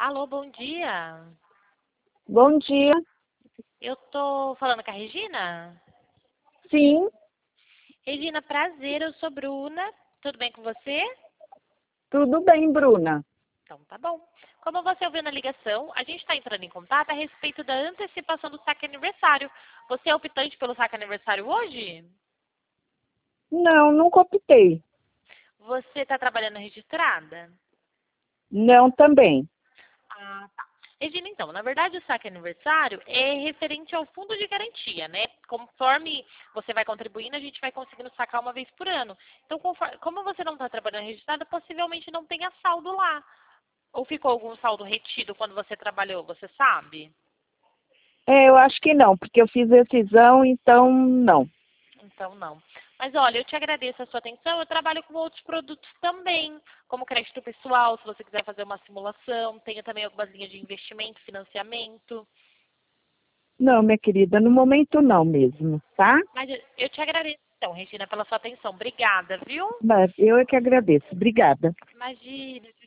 Alô, bom dia. Bom dia. Eu tô falando com a Regina? Sim, Regina, prazer, eu sou Bruna. Tudo bem com você? tudo bem, Bruna. Então tá bom. Como você ouviu na ligação, a gente está entrando em contato a respeito da antecipação do saque aniversário. Você é optante pelo saque aniversário hoje? Não, nunca optei. Você está trabalhando registrada? Não, também. Ah, tá. Regina, então, na verdade o saque aniversário é referente ao fundo de garantia, né? Conforme você vai contribuindo, a gente vai conseguindo sacar uma vez por ano. Então, como você não está trabalhando registrada, possivelmente não tenha saldo lá. Ou ficou algum saldo retido quando você trabalhou, você sabe? Eu acho que não, porque eu fiz rescisão, então não. Então, não. Mas olha, eu te agradeço a sua atenção. Eu trabalho com outros produtos também, como crédito pessoal, se você quiser fazer uma simulação. Tenho também algumas linhas de investimento, financiamento. Não, minha querida, no momento não mesmo, tá? Mas eu te agradeço, então, Regina, pela sua atenção. Obrigada, viu? Mas eu é que agradeço. Obrigada. Imagina.